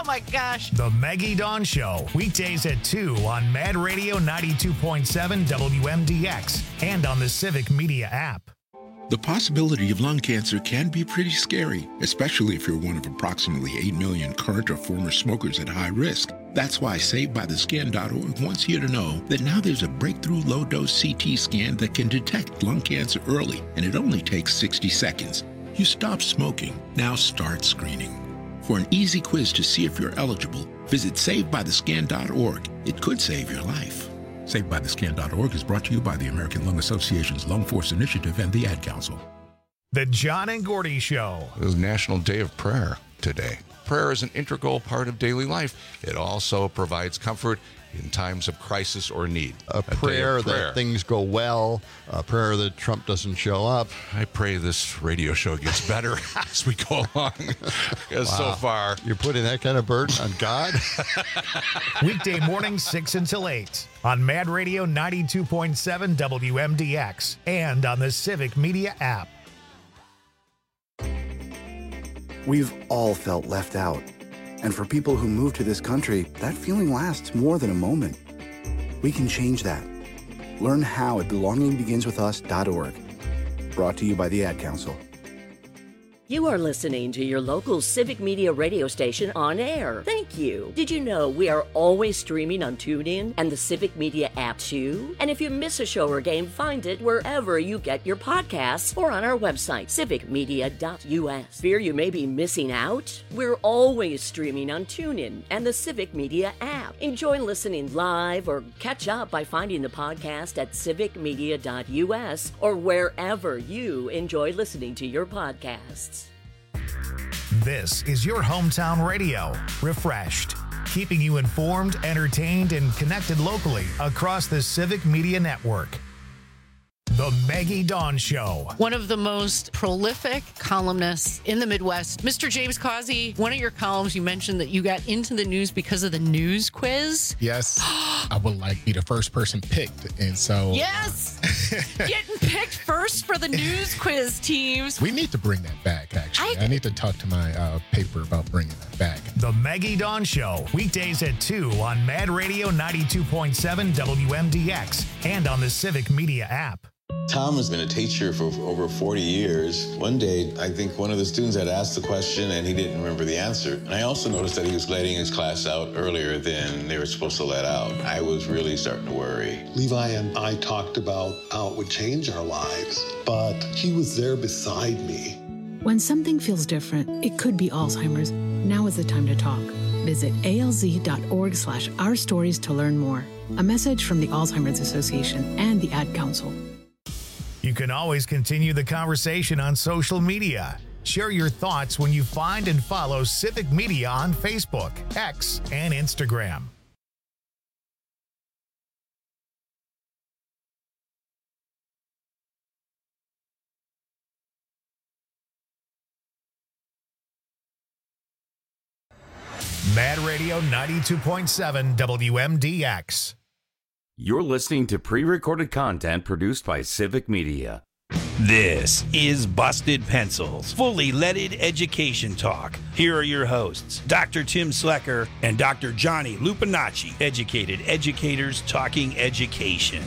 my gosh. The Maggie Dawn Show, weekdays at 2 on Mad Radio 92.7 WMDX and on the Civic Media app. The possibility of lung cancer can be pretty scary, especially if you're one of approximately 8 million current or former smokers at high risk. That's why SaveByTheScan.org wants you to know that now there's a breakthrough low-dose CT scan that can detect lung cancer early, and it only takes 60 seconds. You stop smoking, now start screening. For an easy quiz to see if you're eligible, visit SaveByTheScan.org. It could save your life. SaveByTheScan.org is brought to you by the American Lung Association's Lung Force Initiative and the Ad Council. The John and Gordy Show. It is National Day of Prayer today. Prayer is an integral part of daily life. It also provides comfort in times of crisis or need. A prayer that things go well, a prayer that Trump doesn't show up. I pray this radio show gets better as we go along. Because so far... You're putting that kind of burden on God? Weekday mornings 6 until 8 on Mad Radio 92.7 WMDX and on the Civic Media app. We've all felt left out. And for people who move to this country, that feeling lasts more than a moment. We can change that. Learn how at belongingbeginswithus.org. Brought to you by the Ad Council. You are listening to your local Civic Media radio station on air. Thank you. Did you know we are always streaming on TuneIn and the Civic Media app too? And if you miss a show or game, find it wherever you get your podcasts or on our website, civicmedia.us. Fear you may be missing out? We're always streaming on TuneIn and the Civic Media app. Enjoy listening live or catch up by finding the podcast at civicmedia.us or wherever you enjoy listening to your podcasts. This is your hometown radio, refreshed, keeping you informed, entertained, and connected locally across the Civic Media Network. The Maggie Dawn Show. One of the most prolific columnists in the Midwest, Mr. James Causey. One of your columns, you mentioned that you got into the news because of the news quiz. Yes. I would like be the first person picked. And so... Yes! Getting picked first for the news quiz teams. We need to bring that back, actually. I need to talk to my paper about bringing that back. The Maggie Dawn Show. Weekdays at 2 on Mad Radio 92.7 WMDX and on the Civic Media app. Tom has been a teacher for over 40 years. One day, I think one of the students had asked the question and he didn't remember the answer. And I also noticed that he was letting his class out earlier than they were supposed to let out. I was really starting to worry. Levi and I talked about how it would change our lives, but he was there beside me. When something feels different, it could be Alzheimer's. Now is the time to talk. Visit alz.org/ourstories to learn more. A message from the Alzheimer's Association and the Ad Council. You can always continue the conversation on social media. Share your thoughts when you find and follow Civic Media on Facebook, X, and Instagram. Mad Radio 92.7 WMDX. You're listening to pre-recorded content produced by Civic Media. This is Busted Pencils, fully leaded education talk. Here are your hosts, Dr. Tim Slecker and Dr. Johnny Lupinacci, educated educators talking education.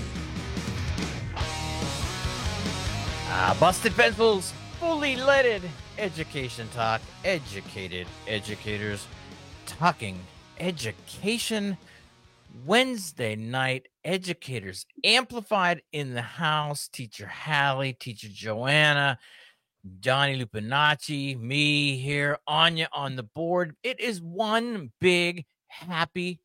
Busted Pencils, fully leaded education talk, educated educators talking education. Wednesday night, educators amplified in the house. Teacher Hallie, Teacher Joanna, Johnny Lupinacci, me here, Anya on the board. It is one big, happy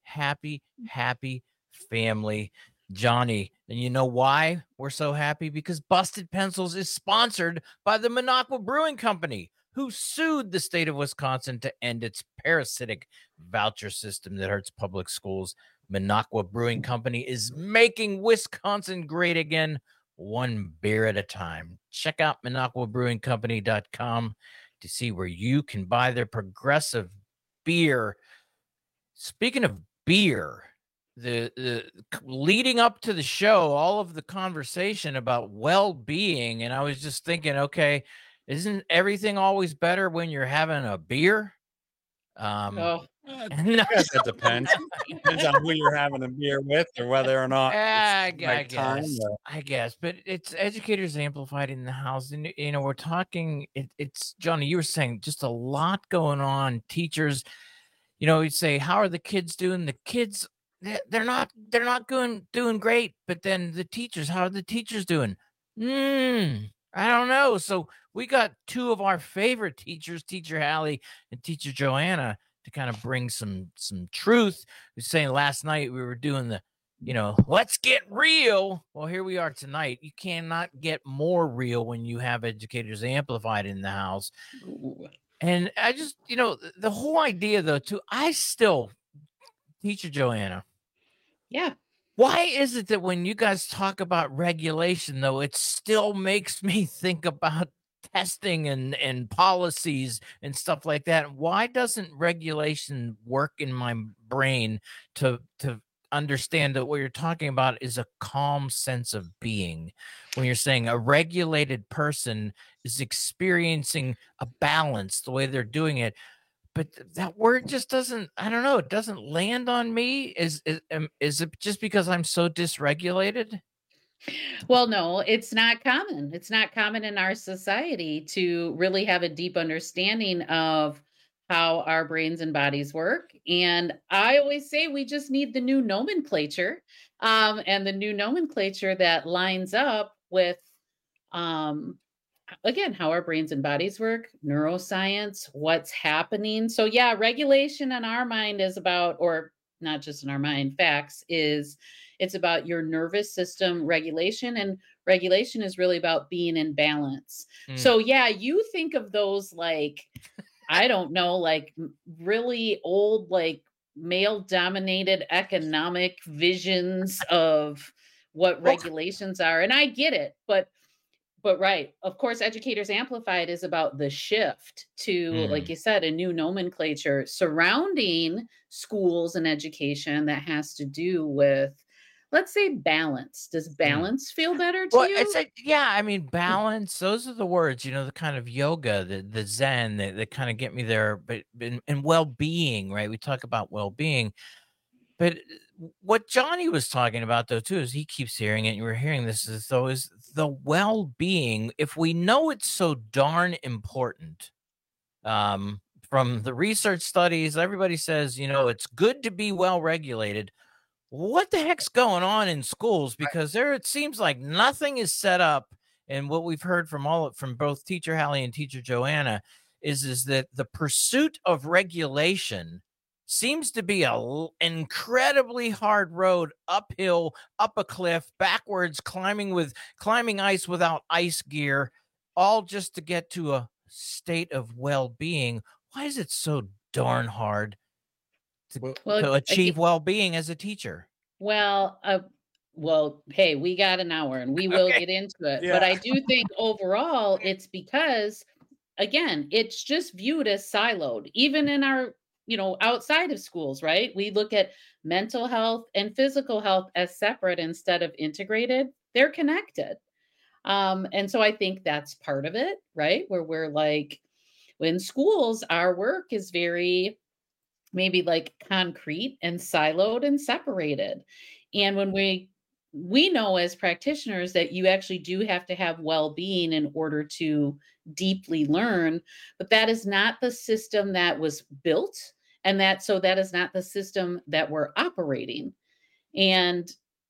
family. Johnny, and you know why we're so happy? Because Busted Pencils is sponsored by the Minocqua Brewing Company, who sued the state of Wisconsin to end its parasitic voucher system that hurts public schools. Minocqua Brewing Company is making Wisconsin great again, one beer at a time. Check out MinocquaBrewingCompany.com to see where you can buy their progressive beer. Speaking of beer, the leading up to the show, all of the conversation about well-being, and I was just thinking, okay, isn't everything always better when you're having a beer? No. I guess it depends. Depends on who you're having a beer with or whether or not it's the right time. I guess, but it's Educators Amplified in the house. And, we're talking, it's Johnny, you were saying just a lot going on. Teachers, you'd say, how are the kids doing? The kids, they're not doing great. But then the teachers, how are the teachers doing? I don't know. So we got two of our favorite teachers, Teacher Hallie and Teacher Joanna, to kind of bring some truth. We were saying last night we were doing the, let's get real. Well, here we are tonight. You cannot get more real when you have Educators Amplified in the house. Ooh. And I just, the whole idea though, too, Teacher Joanna. Yeah. Why is it that when you guys talk about regulation, though, it still makes me think about testing and policies and stuff like that? Why doesn't regulation work in my brain to understand that what you're talking about is a calm sense of being? When you're saying a regulated person is experiencing a balance the way they're doing it. But that word just doesn't, I don't know, it doesn't land on me. Is it just because I'm so dysregulated? Well, no, it's not common. It's not common in our society to really have a deep understanding of how our brains and bodies work. And I always say we just need the new nomenclature, and the new nomenclature that lines up with, again, how our brains and bodies work, neuroscience, what's happening. So yeah, regulation in our mind is about, or not just in our mind, facts is, it's about your nervous system regulation, and regulation is really about being in balance. So yeah, you think of those like, I don't know, like really old, like male dominated economic visions of what regulations are. And I get it, but right. Of course, Educators Amplified is about the shift to, like you said, a new nomenclature surrounding schools and education that has to do with, let's say, balance. Does balance feel better to you? It's like, yeah, I mean, balance, those are the words, the kind of yoga, the Zen that kind of get me there, but and well-being, right? We talk about well-being. But what Johnny was talking about, though, too, is he keeps hearing it. And we're hearing this is the well-being. If we know it's so darn important, from the research studies, everybody says, it's good to be well-regulated. What the heck's going on in schools? Because it seems like nothing is set up. And what we've heard from both Teacher Hallie and Teacher Joanna is that the pursuit of regulation seems to be an incredibly hard road, uphill, up a cliff, backwards, climbing ice without ice gear, all just to get to a state of well-being. Why is it so darn hard to achieve well-being as a teacher? Well, hey, we got an hour and we will get into it. Yeah. But I do think overall it's because, again, it's just viewed as siloed, even in our outside of schools, right? We look at mental health and physical health as separate instead of integrated. They're connected. And so I think that's part of it, right? Where we're like, in schools, our work is very maybe like concrete and siloed and separated. And when we know as practitioners that you actually do have to have well-being in order to deeply learn, but that is not the system that was built, and that is not the system that we're operating. And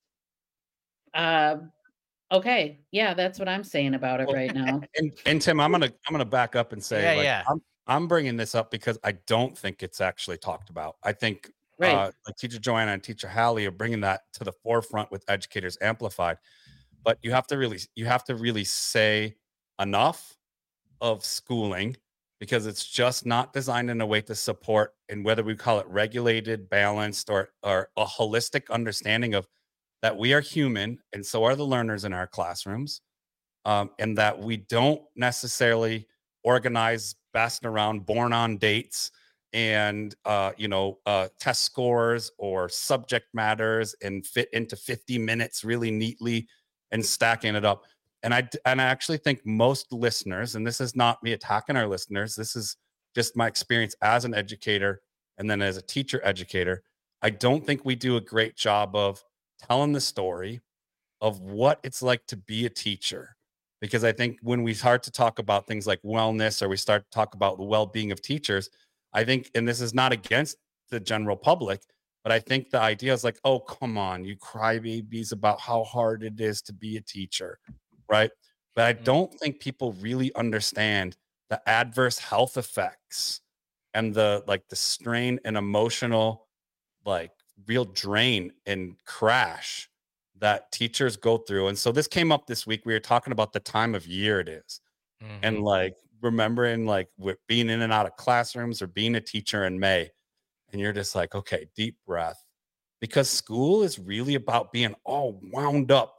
okay, yeah, that's what I'm saying about it right now. And Tim, I'm gonna back up and say, I'm bringing this up because I don't think it's actually talked about. I think like Teacher Joanna and Teacher Hallie are bringing that to the forefront with Educators Amplified, but you have to really say enough of schooling, because it's just not designed in a way to support, and whether we call it regulated, balanced, or a holistic understanding of that we are human and so are the learners in our classrooms, and that we don't necessarily organize best around born on dates and test scores or subject matters and fit into 50 minutes really neatly and stacking it up. And I actually think most listeners, and this is not me attacking our listeners, this is just my experience as an educator, and then as a teacher educator, I don't think we do a great job of telling the story of what it's like to be a teacher. Because I think when we start to talk about things like wellness, or we start to talk about the well-being of teachers, I think, and this is not against the general public, but I think the idea is like, oh, come on, you crybabies about how hard it is to be a teacher, right? But I don't think people really understand the adverse health effects and the strain and emotional, like real drain and crash that teachers go through. And so this came up this week. We were talking about the time of year it is. And like remembering like being in and out of classrooms or being a teacher in May. And you're just like, okay, deep breath, because school is really about being all wound up.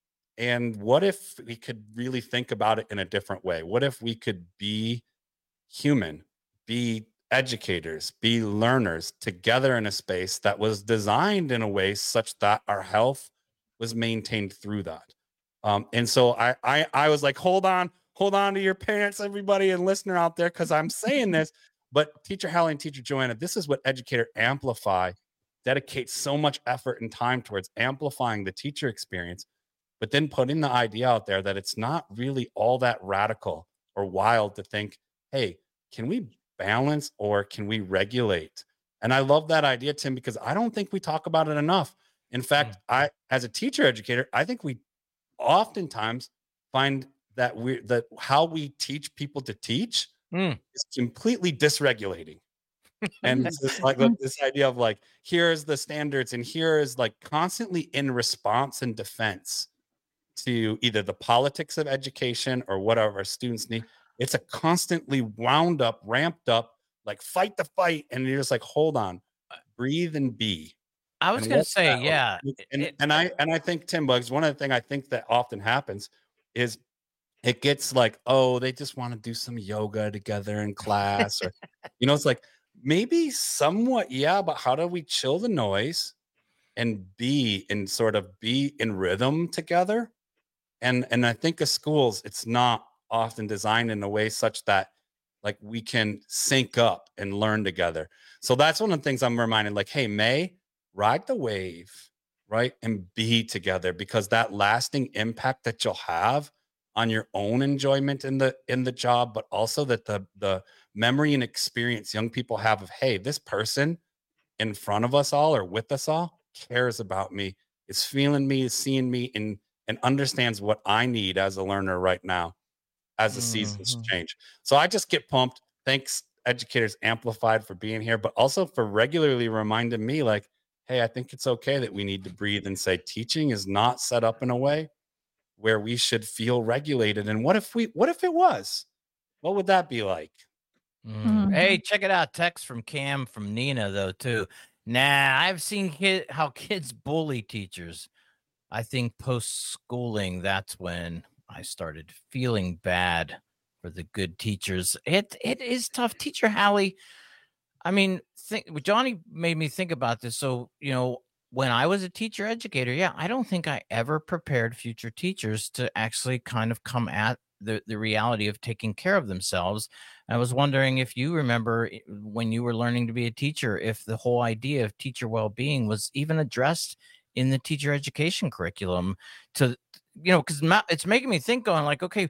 And what if we could really think about it in a different way? What if we could be human, be educators, be learners together in a space that was designed in a way such that our health was maintained through that? And so I was like, hold on to your parents, everybody, and listener out there, because I'm saying this. But Teacher Hallie and Teacher Joanna, this is what Educator Amplify dedicates so much effort and time towards, amplifying the teacher experience, but then putting the idea out there that it's not really all that radical or wild to think, hey, can we balance or can we regulate? And I love that idea, Tim, because I don't think we talk about it enough. In fact, as a teacher educator, I think we oftentimes find that that how we teach people to teach is completely dysregulating. And it's just like this idea of like, here's the standards, and here is like constantly in response and defense to either the politics of education or whatever our students need. It's a constantly wound up, ramped up, like fight the fight. And you're just like, hold on, breathe and be. I was going to say, yeah. And I think, Tim Bugs, one of the things I think that often happens is it gets like, oh, they just want to do some yoga together in class, or, it's like maybe somewhat, yeah, but how do we chill the noise and be in rhythm together? And I think of schools, it's not often designed in a way such that like we can sync up and learn together. So that's one of the things I'm reminded, like, hey, May, ride the wave, right? And be together, because that lasting impact that you'll have on your own enjoyment in the job, but also that the memory and experience young people have of, hey, this person in front of us all or with us all cares about me, is feeling me, is seeing me, and understands what I need as a learner right now as the seasons change. So I just get pumped. Thanks, Educators Amplified, for being here, but also for regularly reminding me, like, hey, I think it's okay that we need to breathe and say teaching is not set up in a way where we should feel regulated. And what if it was? What would that be like? Hey, check it out. Text from Cam from Nina, though, too. Nah, I've seen how kids bully teachers. I think post-schooling, that's when I started feeling bad for the good teachers. It is tough. Teacher Hallie, I mean, Johnny made me think about this. So, when I was a teacher educator, yeah, I don't think I ever prepared future teachers to actually kind of come at the reality of taking care of themselves. I was wondering if you remember when you were learning to be a teacher, if the whole idea of teacher well-being was even addressed in the teacher education curriculum, to, because it's making me think, going like, okay,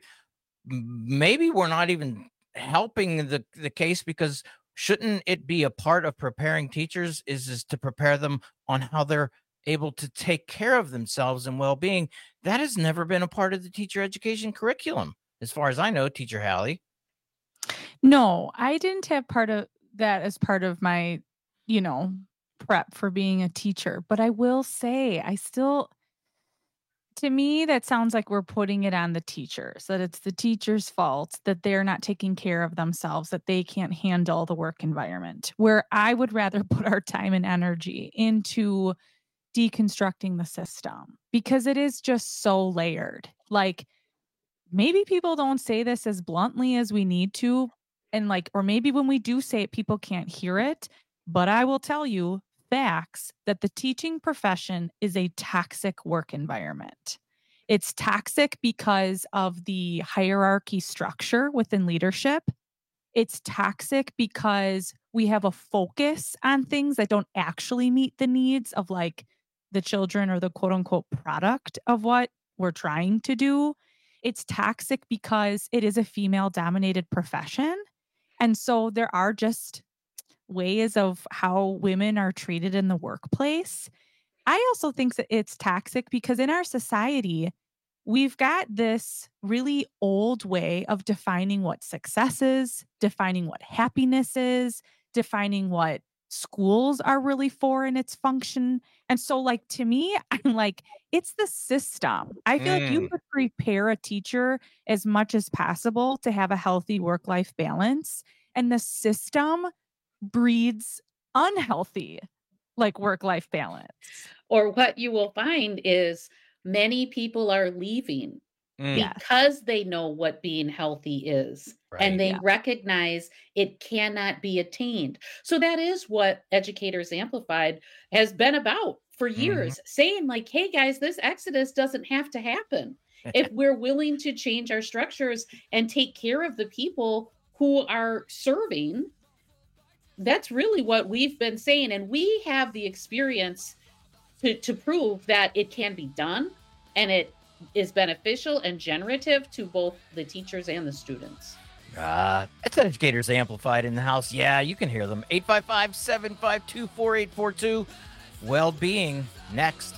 maybe we're not even helping the case, because shouldn't it be a part of preparing teachers is to prepare them on how they're able to take care of themselves and well-being? That has never been a part of the teacher education curriculum, as far as I know, Teacher Hallie. No, I didn't have part of that as part of my, prep for being a teacher. But I will say, to me, that sounds like we're putting it on the teachers, that it's the teacher's fault that they're not taking care of themselves, that they can't handle the work environment, where I would rather put our time and energy into deconstructing the system, because it is just so layered. Like, maybe people don't say this as bluntly as we need to, and or maybe when we do say it, people can't hear it. But I will tell you facts that the teaching profession is a toxic work environment. It's toxic because of the hierarchy structure within leadership. It's toxic because we have a focus on things that don't actually meet the needs of like the children or the quote unquote product of what we're trying to do. It's toxic because it is a female dominated profession. And so there are just ways of how women are treated in the workplace. I also think that it's toxic because in our society, we've got this really old way of defining what success is, defining what happiness is, defining what schools are really for in its function. And so like, to me, I'm like, it's the system. I feel like you could prepare a teacher as much as possible to have a healthy work-life balance. And the system breeds unhealthy like work-life balance. Or what you will find is many people are leaving because they know what being healthy is. Right. And they recognize it cannot be attained. So that is what Educators Amplified has been about for years, saying like, hey guys, this exodus doesn't have to happen. If we're willing to change our structures and take care of the people who are serving, that's really what we've been saying. And we have the experience to prove that it can be done, and it is beneficial and generative to both the teachers and the students. It's Educators Amplified in the house. Yeah, you can hear them. 855-752-4842. Well-being next.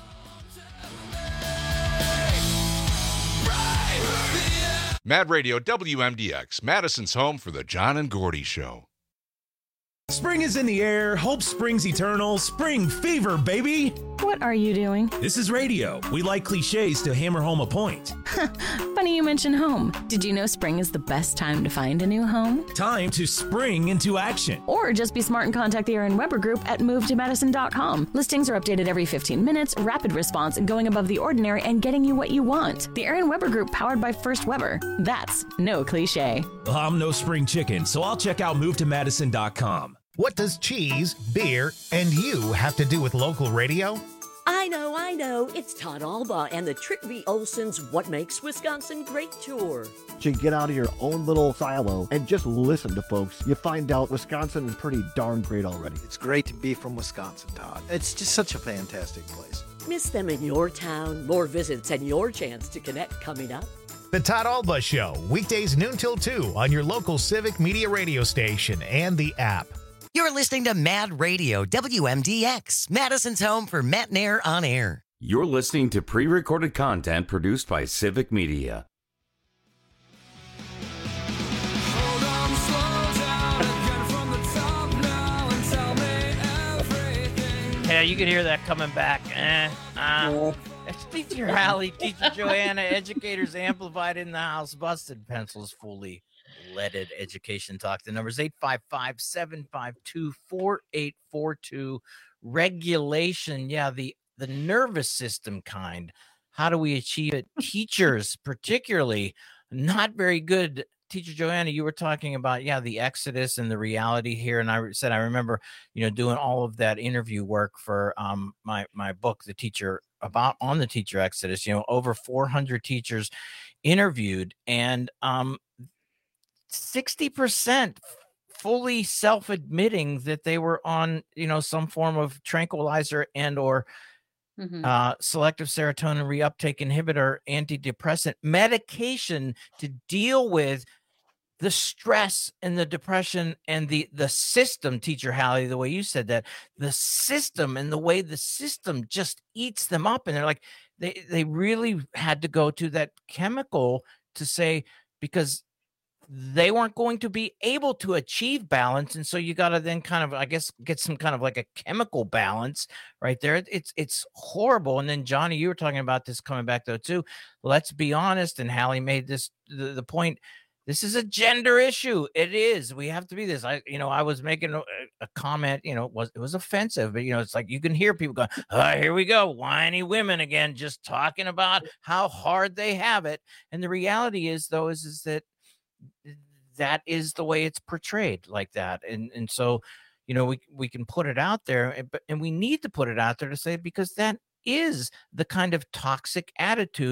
Mad Radio WMDX, Madison's home for the John and Gordy Show. Spring is in the air. Hope springs eternal. Spring fever, baby. What are you doing? This is radio. We like cliches to hammer home a point. Funny you mention home. Did you know spring is the best time to find a new home? Time to spring into action. Or just be smart and contact the Aaron Weber Group at movetomadison.com. Listings are updated every 15 minutes, rapid response, going above the ordinary, and getting you what you want. The Aaron Weber Group, powered by First Weber. That's no cliche. Well, I'm no spring chicken, so I'll check out movetomadison.com. What does cheese, beer, and you have to do with local radio? I know. It's Todd Alba and the Trick V. Olson's What Makes Wisconsin Great tour. You get out of your own little silo and just listen to folks. You find out Wisconsin is pretty darn great already. It's great to be from Wisconsin, Todd. It's just such a fantastic place. Miss them in your town? More visits and your chance to connect coming up. The Todd Alba Show, weekdays noon till 2 on your local Civic Media radio station and the app. You're listening to Mad Radio, WMDX, Madison's home for Matt Nair on air. You're listening to pre-recorded content produced by Civic Media. Yeah, you can hear that coming back. It's Teacher Hallie, Teacher Joanna, Educators Amplified in the house. Busted Pencils fully leaded education talk. The number is 855-752-4842. Regulation, the nervous system kind. How do we achieve it? Teachers, particularly, not very good. Teacher Joanna, you were talking about, the exodus and the reality here. And I said, I remember, doing all of that interview work for my book, The Teacher, on the teacher exodus, over 400 teachers interviewed, and 60% fully self-admitting that they were on, some form of tranquilizer and or selective serotonin reuptake inhibitor, antidepressant medication to deal with the stress and the depression and the system, Teacher Hallie, the way you said that, the system and the way the system just eats them up. And they're like, they really had to go to that chemical to say, because they weren't going to be able to achieve balance. And so you got to then kind of, I guess, get some kind of like a chemical balance right there. It's horrible. And then Johnny, you were talking about this coming back though too. Let's be honest. And Hallie made this, the point, this is a gender issue. It is. We have to be this. I was making a comment, it was offensive, but it's like, you can hear people going, here we go. Whiny women again, just talking about how hard they have it. And the reality is though, is that is the way it's portrayed like that. And so, we can put it out there, and we need to put it out there to say, because that is the kind of toxic attitude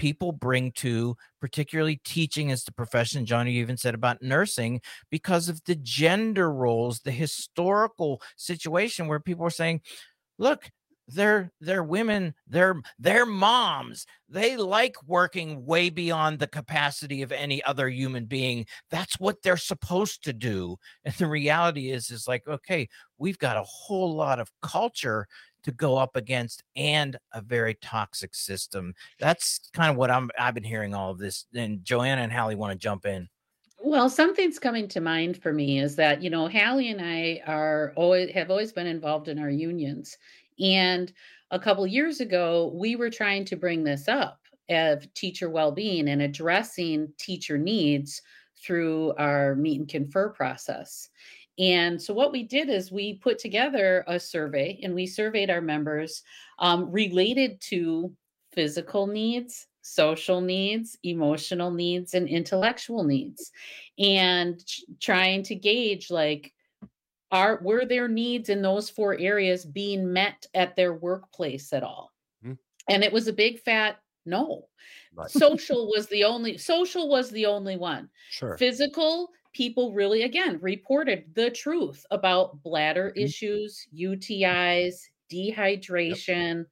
people bring to particularly teaching as the profession. Johnny, you even said about nursing, because of the gender roles, the historical situation where people are saying, look, they're women, they're moms. They like working way beyond the capacity of any other human being. That's what they're supposed to do. And the reality is like, okay, we've got a whole lot of culture to go up against and a very toxic system. That's kind of what I've been hearing all of this. And Joanna and Hallie want to jump in. Well, something's coming to mind for me is that, Hallie and I have always been involved in our unions. And a couple years ago, we were trying to bring this up of teacher well-being and addressing teacher needs through our meet and confer process. And so what we did is we put together a survey and we surveyed our members related to physical needs, social needs, emotional needs, and intellectual needs, and trying to gauge were their needs in those 4 areas being met at their workplace at all? Mm-hmm. And it was a big fat no. Right. Social was the only one. Sure. Physical, people really, again, reported the truth about bladder issues, UTIs, dehydration,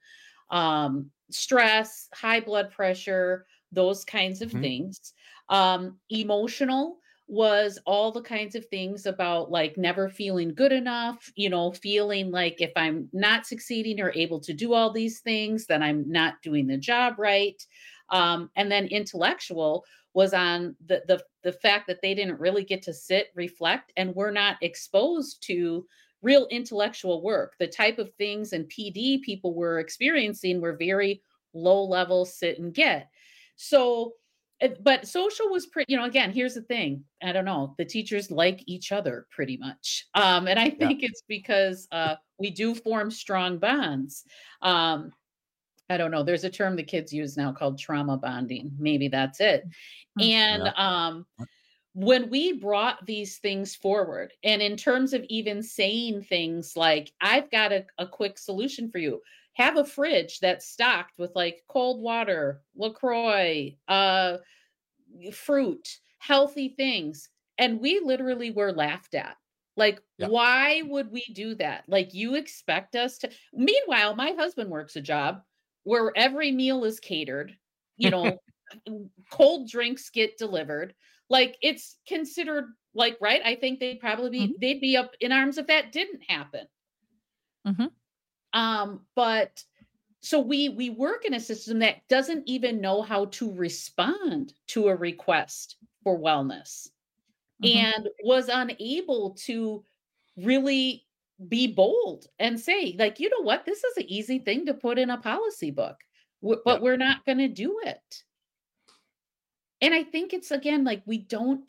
stress, high blood pressure, those kinds of things. Emotional was all the kinds of things about never feeling good enough, feeling like if I'm not succeeding or able to do all these things, then I'm not doing the job right. And then intellectual was on the fact that they didn't really get to sit, reflect, and were not exposed to real intellectual work. The type of things and PD people were experiencing were very low level sit and get. So, but social was pretty, again, here's the thing. I don't know. The teachers like each other pretty much. And I think it's because we do form strong bonds. I don't know. There's a term the kids use now called trauma bonding. Maybe that's it. And when we brought these things forward, and in terms of even saying things like, I've got a quick solution for you. Have a fridge that's stocked with cold water, LaCroix, fruit, healthy things. And we literally were laughed at. Why would we do that? You expect us to. Meanwhile, my husband works a job where every meal is catered, cold drinks get delivered. It's considered right. I think they'd probably they'd be up in arms if that didn't happen. But so we work in a system that doesn't even know how to respond to a request for wellness and was unable to really be bold and say, you know what, this is an easy thing to put in a policy book, but we're not going to do it. And I think it's, again, we don't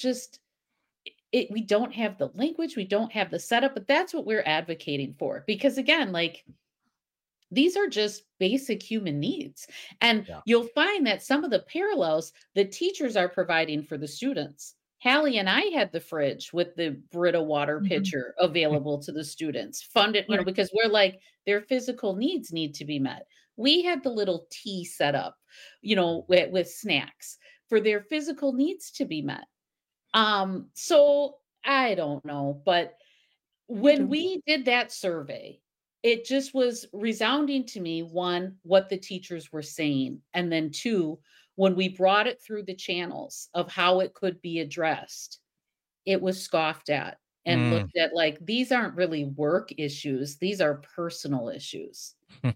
have the language, we don't have the setup, but that's what we're advocating for. Because again, these are just basic human needs. And you'll find that some of the parallels the teachers are providing for the students. Hallie and I had the fridge with the Brita water pitcher available to the students, funded, because we're their physical needs need to be met. We had the little tea set up, with snacks for their physical needs to be met. So I don't know, but when we did that survey, it just was resounding to me, one, what the teachers were saying. And then two, when we brought it through the channels of how it could be addressed, it was scoffed at and looked at these aren't really work issues. These are personal issues.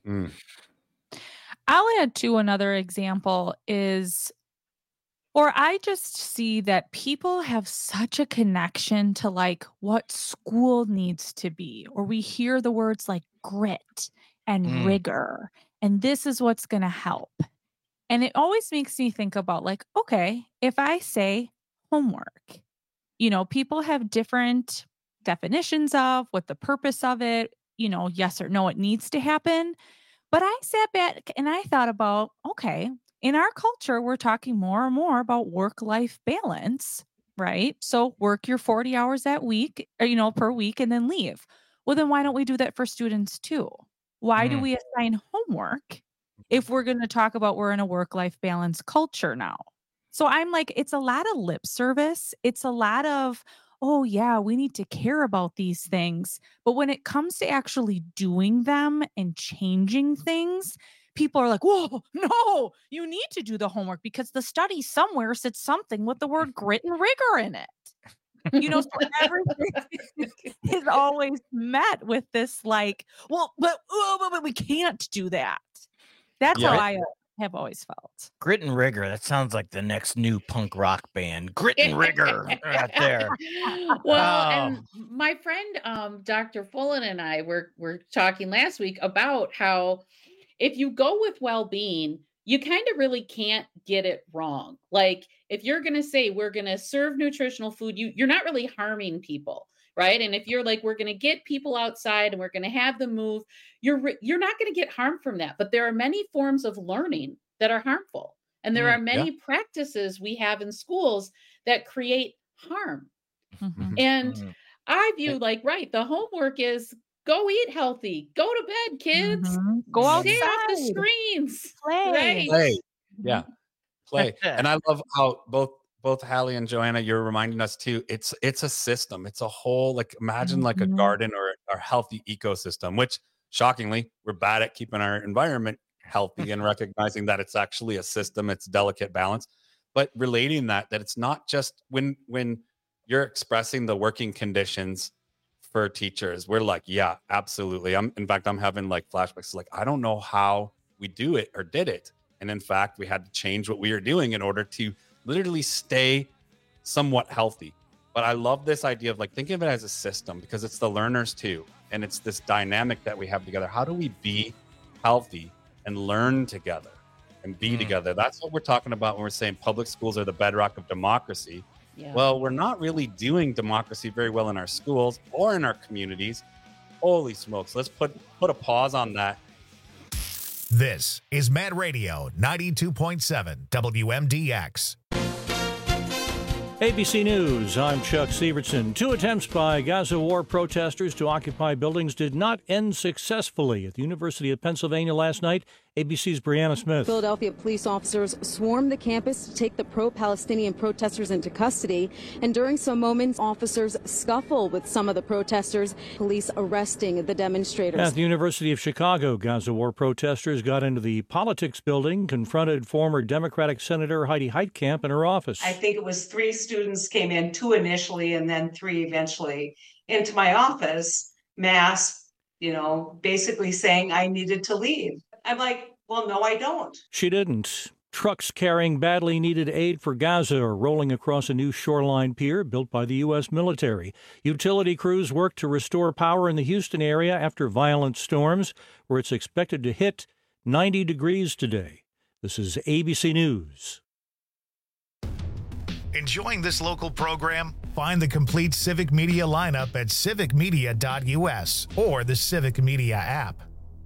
I'll add to another example is, or I just see that people have such a connection to what school needs to be, or we hear the words like grit and rigor, and this is what's going to help. And it always makes me think about okay, if I say homework, people have different definitions of what the purpose of it, yes or no, it needs to happen. But I sat back and I thought about, okay, in our culture, we're talking more and more about work-life balance, right? So work your 40 hours that week, per week, and then leave. Well, then why don't we do that for students too? Why do we assign homework if we're going to talk about we're in a work-life balance culture now. So I'm like, it's a lot of lip service. It's a lot of, oh yeah, we need to care about these things. But when it comes to actually doing them and changing things, people are like, whoa, no, you need to do the homework because the study somewhere said something with the word grit and rigor in it. So everything is always met with this like, well, but we can't do that. That's how I have always felt. Grit and Rigor. That sounds like the next new punk rock band. Grit and Rigor right there. Well, and my friend, Dr. Fullen and I were talking last week about how if you go with well-being, you kind of really can't get it wrong. Like if you're going to say we're going to serve nutritional food, you're not really harming people, right? And if you're like, we're going to get people outside and we're going to have them move, you're not going to get harmed from that. But there are many forms of learning that are harmful. And there are many practices we have in schools that create harm. And I view the homework is go eat healthy, go to bed, kids, go outside, stay off the screens, play. Yeah, play. And I love how both Hallie and Joanna, you're reminding us too. It's a system. It's a whole imagine like a garden or a healthy ecosystem. Which shockingly, we're bad at keeping our environment healthy and recognizing that it's actually a system. It's delicate balance, but relating that it's not just when you're expressing the working conditions for teachers, we're like, yeah, absolutely. I'm having flashbacks. Like, I don't know how we do it or did it. And in fact, we had to change what we were doing in order to literally stay somewhat healthy. But I love this idea of thinking of it as a system because it's the learners too. And it's this dynamic that we have together. How do we be healthy and learn together and be together? That's what we're talking about when we're saying public schools are the bedrock of democracy. Yeah. Well, we're not really doing democracy very well in our schools or in our communities. Holy smokes. Let's put a pause on that. This is Mad Radio 92.7 WMDX. ABC News, I'm Chuck Severson. 2 attempts by Gaza war protesters to occupy buildings did not end successfully at the University of Pennsylvania last night. ABC's Brianna Smith. Philadelphia police officers swarmed the campus to take the pro-Palestinian protesters into custody. And during some moments, officers scuffle with some of the protesters, police arresting the demonstrators. At the University of Chicago, Gaza war protesters got into the politics building, confronted former Democratic Senator Heidi Heitkamp in her office. I think it was 3 students came in, 2 initially, and then 3 eventually into my office, masked, basically saying I needed to leave. I'm like, well, no, I don't. She didn't. Trucks carrying badly needed aid for Gaza are rolling across a new shoreline pier built by the U.S. military. Utility crews work to restore power in the Houston area after violent storms, where it's expected to hit 90 degrees today. This is ABC News. Enjoying this local program? Find the complete Civic Media lineup at civicmedia.us or the Civic Media app.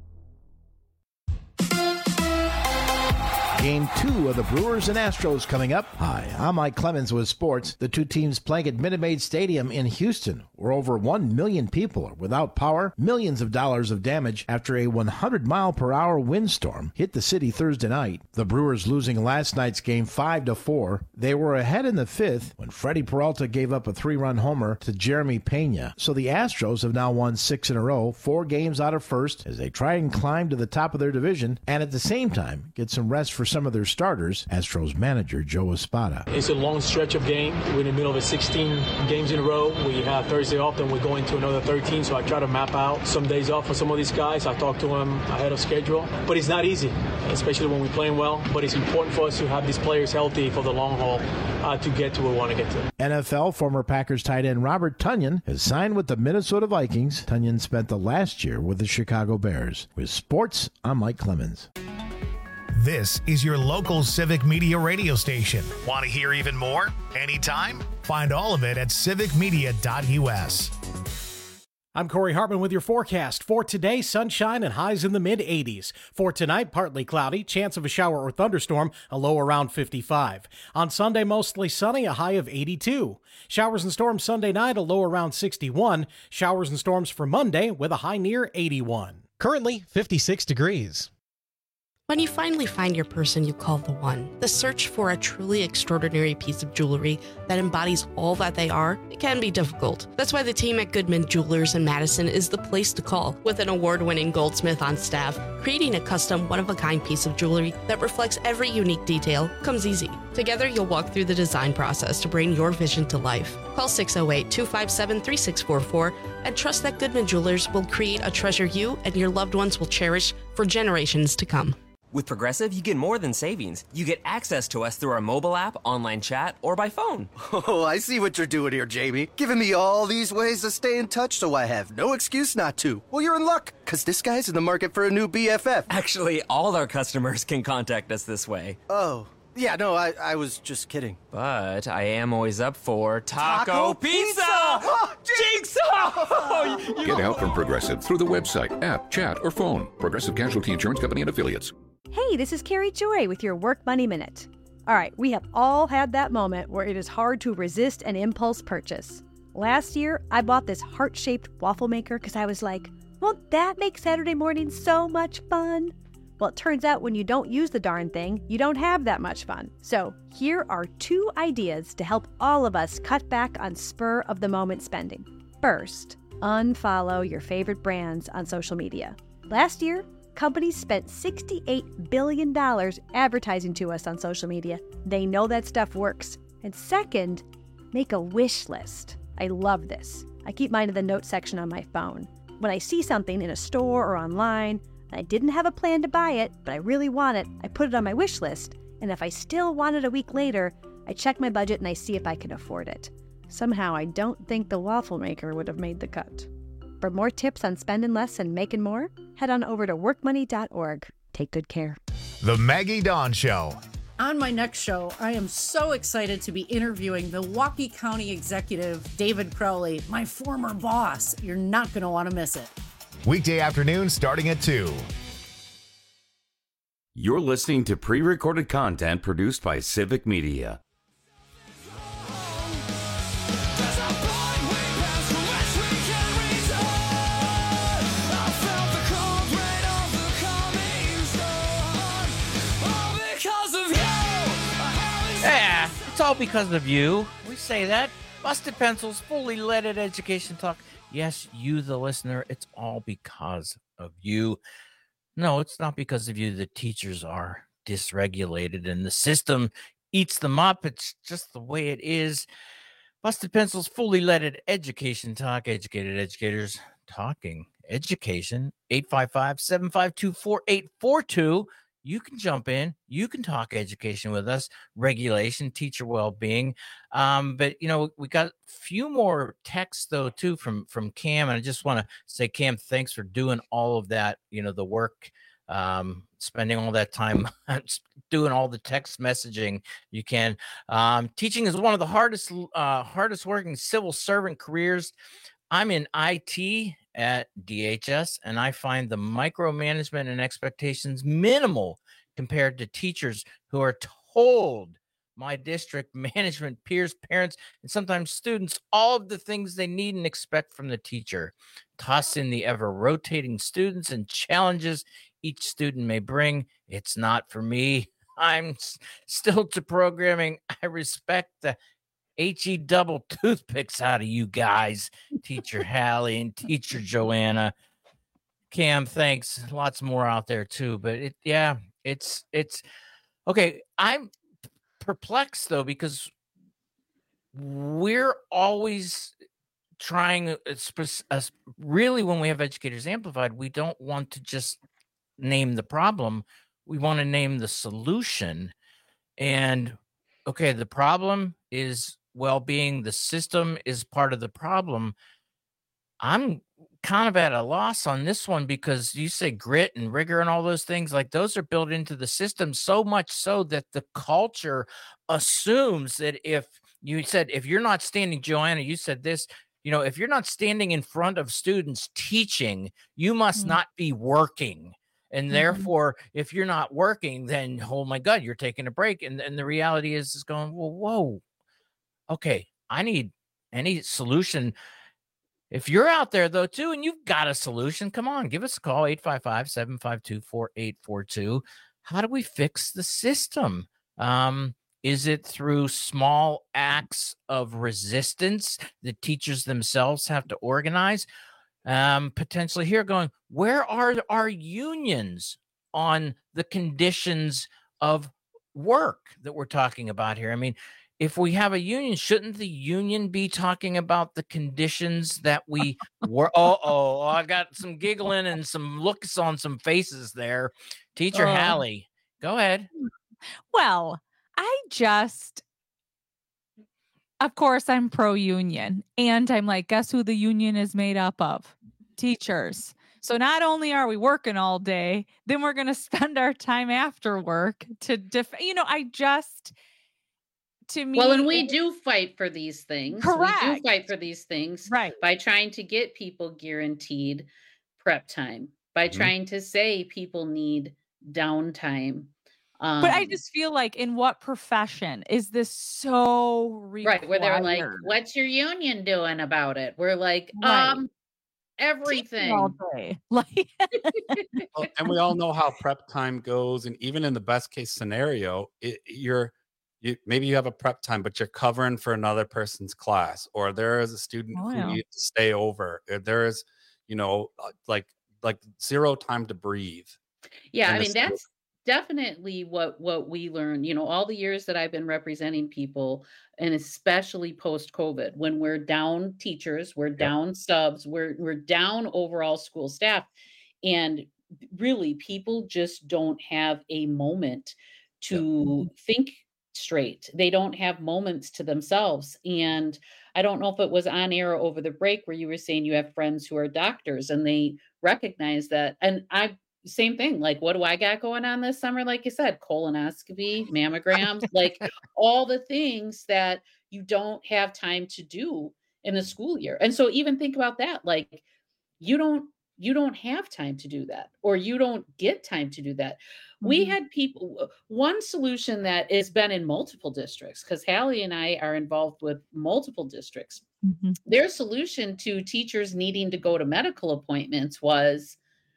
Game 2 of the Brewers and Astros coming up. Hi, I'm Mike Clemens with sports. The 2 teams playing at Minute Maid Stadium in Houston, where over 1 million people are without power, millions of dollars of damage after a 100-mile-per-hour windstorm hit the city Thursday night. The Brewers losing last night's game 5-4. They were ahead in the 5th when Freddie Peralta gave up a 3-run homer to Jeremy Pena. So the Astros have now won 6 in a row, 4 games out of first, as they try and climb to the top of their division and at the same time get some rest for some of their starters, Astros manager Joe Espada. It's a long stretch of game. We're in the middle of 16 games in a row. We have Thursday off, then we're going to another 13, so I try to map out some days off for some of these guys. I talk to them ahead of schedule, but it's not easy, especially when we're playing well, but it's important for us to have these players healthy for the long haul to get to where we want to get to. NFL former Packers tight end Robert Tonyan has signed with the Minnesota Vikings. Tonyan spent the last year with the Chicago Bears. With sports, I'm Mike Clemens. This is your local Civic Media radio station. Want to hear even more? Anytime? Find all of it at civicmedia.us. I'm Corey Hartman with your forecast. For today, sunshine and highs in the mid-80s. For tonight, partly cloudy, chance of a shower or thunderstorm, a low around 55. On Sunday, mostly sunny, a high of 82. Showers and storms Sunday night, a low around 61. Showers and storms for Monday with a high near 81. Currently, 56 degrees. When you finally find your person you call the one, the search for a truly extraordinary piece of jewelry that embodies all that they are, it can be difficult. That's why the team at Goodman Jewelers in Madison is the place to call. With an award-winning goldsmith on staff, creating a custom, one-of-a-kind piece of jewelry that reflects every unique detail comes easy. Together, you'll walk through the design process to bring your vision to life. Call 608-257-3644 and trust that Goodman Jewelers will create a treasure you and your loved ones will cherish for generations to come. With Progressive, you get more than savings. You get access to us through our mobile app, online chat, or by phone. Oh, I see what you're doing here, Jamie. Giving me all these ways to stay in touch so I have no excuse not to. Well, you're in luck, because this guy's in the market for a new BFF. Actually, all our customers can contact us this way. Oh, yeah, no, I was just kidding. But I am always up for Taco Pizza! Jigsaw! Get help from Progressive through the website, app, chat, or phone. Progressive Casualty Insurance Company and Affiliates. Hey, this is Carrie Joy with your Work Money Minute. All right, we have all had that moment where it is hard to resist an impulse purchase. Last year, I bought this heart-shaped waffle maker because I was like, won't that make Saturday morning so much fun? Well, it turns out when you don't use the darn thing, you don't have that much fun. So here are 2 ideas to help all of us cut back on spur-of-the-moment spending. First, unfollow your favorite brands on social media. Last year, companies spent $68 billion advertising to us on social media. They know that stuff works. And second, make a wish list. I love this. I keep mine in the notes section on my phone. When I see something in a store or online, I didn't have a plan to buy it, but I really want it, I put it on my wish list, and if I still want it a week later, I check my budget and I see if I can afford it. Somehow, I don't think the waffle maker would have made the cut. For more tips on spending less and making more, head on over to workmoney.org. Take good care. The Maggie Dawn Show. On my next show, I am so excited to be interviewing Milwaukee County Executive David Crowley, my former boss. You're not going to want to miss it. Weekday afternoon starting at 2. You're listening to pre-recorded content produced by Civic Media. Yeah, it's all because of you. We say that. Busted Pencils, fully leaded education talk. Yes, you, the listener, it's all because of you. No, it's not because of you. The teachers are dysregulated and the system eats them up. It's just the way it is. Busted Pencils, fully leaded education talk. Educated educators talking education. 855-752-4842. You can jump in. You can talk education with us, regulation, teacher well-being. But, you know, we got a few more texts, though, too, from Cam. And I just want to say, Cam, thanks for doing all of that, you know, the work, spending all that time doing all the text messaging you can. Teaching is one of the hardest working civil servant careers. I'm in IT at DHS, and I find the micromanagement and expectations minimal compared to teachers who are told, my district management, peers, parents, and sometimes students, all of the things they need and expect from the teacher. Toss in the ever-rotating students and challenges each student may bring. It's not for me. I'm still to programming. I respect the HE double toothpicks out of you guys, Teacher Hallie and Teacher Joanna. Cam, thanks. Lots more out there too, but it's okay. I'm perplexed though, because we're always trying, really when we have Educators Amplified, we don't want to just name the problem. We want to name the solution. And okay, the problem is well-being. The system is part of the problem. I'm kind of at a loss on this one, because you say grit and rigor and all those things, like those are built into the system, so much so that the culture assumes that if you're not standing, Joanna, you said this, you know, if you're not standing in front of students teaching, you must not be working. And therefore, if you're not working, then, oh my God, you're taking a break. And the reality is going, well, whoa, okay, I need any solution. If you're out there, though, too, and you've got a solution, come on, give us a call, 855-752-4842. how do we fix the system? Is it through small acts of resistance that teachers themselves have to organize? Potentially here going, where are our unions on the conditions of work that we're talking about here? I mean, if we have a union, shouldn't the union be talking about the conditions that we were? I got some giggling and some looks on some faces there. Teacher Hallie, go ahead. Well, of course, I'm pro-union. And I'm like, guess who the union is made up of? Teachers. So not only are we working all day, then we're going to spend our time after work to to me. Well, and we do fight for these things. Correct. We do fight for these things by trying to get people guaranteed prep time, by trying to say people need downtime. But I just feel like, in what profession is this so required? Right, where they're like, what's your union doing about it? We're like, everything. All day. Like, and we all know how prep time goes. And even in the best case scenario, maybe you have a prep time, but you're covering for another person's class, or there is a student who needs to stay over. There is, like zero time to breathe. Yeah, I mean, that's definitely what we learned, all the years that I've been representing people, and especially post-COVID, when we're down teachers, we're down subs, we're down overall school staff. And really, people just don't have a moment to think straight. They don't have moments to themselves. And I don't know if it was on air over the break where you were saying you have friends who are doctors and they recognize that. And same thing, like, what do I got going on this summer? Like you said, colonoscopy, mammograms, like all the things that you don't have time to do in the school year. And so even think about that, like you don't have time to do that, or you don't get time to do that. We had people, one solution that has been in multiple districts, because Hallie and I are involved with multiple districts. Their solution to teachers needing to go to medical appointments was,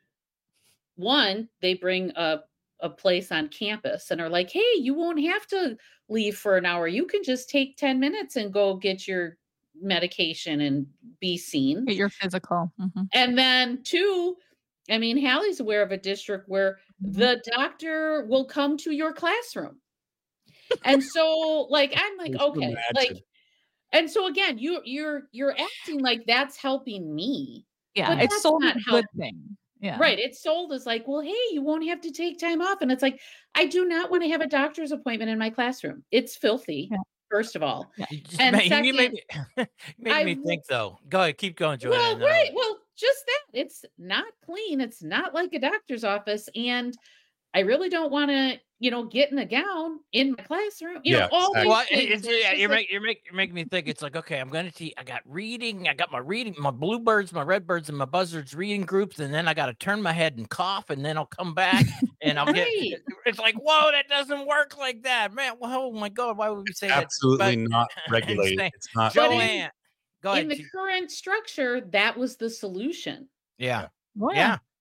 one, they bring a place on campus and are like, hey, you won't have to leave for an hour. You can just take 10 minutes and go get your medication and be seen. Get your physical. And then two, I mean, Hallie's aware of a district where the doctor will come to your classroom. And so like, I'm like, okay, like, and so again, you're acting like that's helping me. Yeah, it's sold as a good thing. Yeah. Right. It's sold as like, well, hey, you won't have to take time off. And it's like, I do not want to have a doctor's appointment in my classroom. It's filthy, first of all. And second, you made me think, though. Go ahead, keep going, Joanne. Well, right. Well, just that. It's not clean. It's not like a doctor's office. And I really don't want to, get in a gown in my classroom. All these things. You're making me think. It's like, okay, I'm going to teach. I got reading. I got my reading, my bluebirds, my redbirds, and my buzzards reading groups, and then I got to turn my head and cough, and then I'll come back and I'll get. It's like, whoa, that doesn't work like that, man. Well, oh my God, why would we say that? Absolutely not regulated. It's not. Joanne, go ahead. In the current structure, that was the solution. Yeah. Well,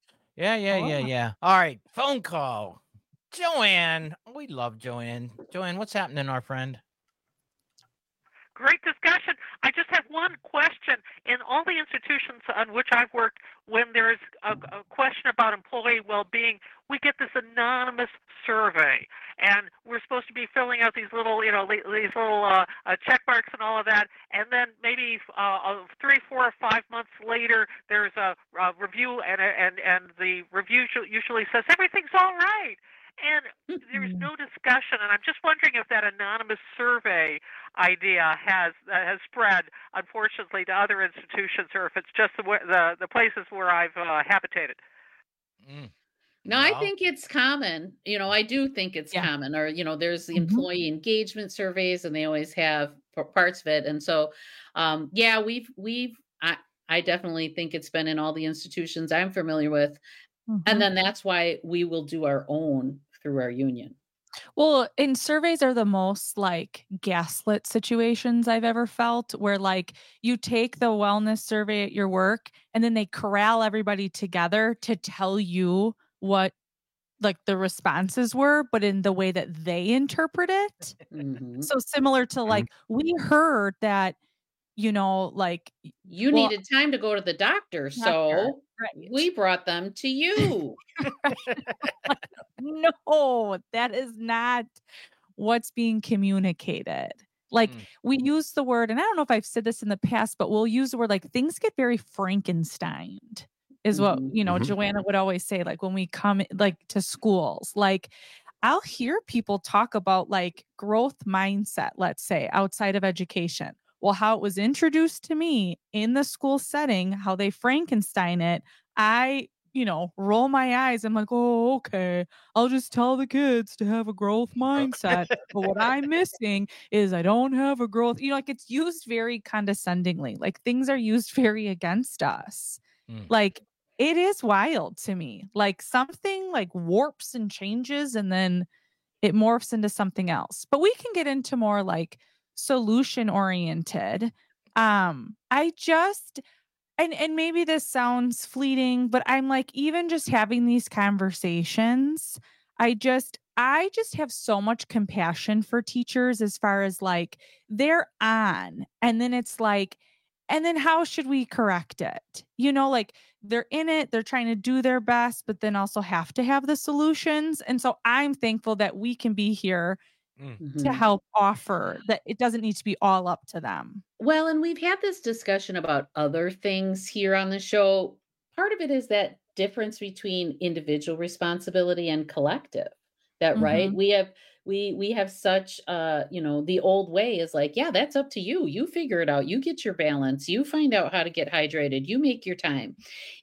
Yeah. All right, phone call. Joanne, we love Joanne. Joanne, what's happening, our friend? Great discussion. I just have one question. In all the institutions on which I've worked, when there's a question about employee well-being, we get this anonymous survey, and we're supposed to be filling out these little, check marks and all of that. And then maybe 3, 4, or 5 months later, there's a review, and the review usually says everything's all right. And there's no discussion, and I'm just wondering if that anonymous survey idea has spread, unfortunately, to other institutions, or if it's just the places where I've habitated. No, I think it's common. I do think it's common. Or there's the employee engagement surveys, and they always have parts of it. And so, I definitely think it's been in all the institutions I'm familiar with. And then that's why we will do our own through our union. Well, and surveys are the most like gaslit situations I've ever felt, where like you take the wellness survey at your work and then they corral everybody together to tell you what like the responses were, but in the way that they interpret it. Mm-hmm. So similar to like, we heard that, you know, like you needed time to go to the doctor. So we brought them to you. No, that is not what's being communicated. Like we use the word, and I don't know if I've said this in the past, but we'll use the word like things get very Frankensteined is what, you know, Joanna would always say, like when we come like to schools, like I'll hear people talk about like growth mindset, let's say outside of education. Well, how it was introduced to me in the school setting, how they Frankenstein it, I, you know, roll my eyes. I'm like, oh, okay, I'll just tell the kids to have a growth mindset. But what I'm missing is I don't have a growth, you know, like it's used very condescendingly, like things are used very against us. Like it is wild to me, like something like warps and changes and then it morphs into something else. But we can get into more like solution oriented. I just, and maybe this sounds fleeting, but I'm like, even just having these conversations, I just have so much compassion for teachers as far as like they're on, and then it's like, and then how should we correct it? You know, like they're in it, they're trying to do their best, but then also have to have the solutions. And so I'm thankful that we can be here to help offer that it doesn't need to be all up to them. Well, and we've had this discussion about other things here on the show. Part of it is that difference between individual responsibility and collective. That right? We have such you know, the old way is like, yeah, that's up to you. You figure it out. You get your balance. You find out how to get hydrated. You make your time.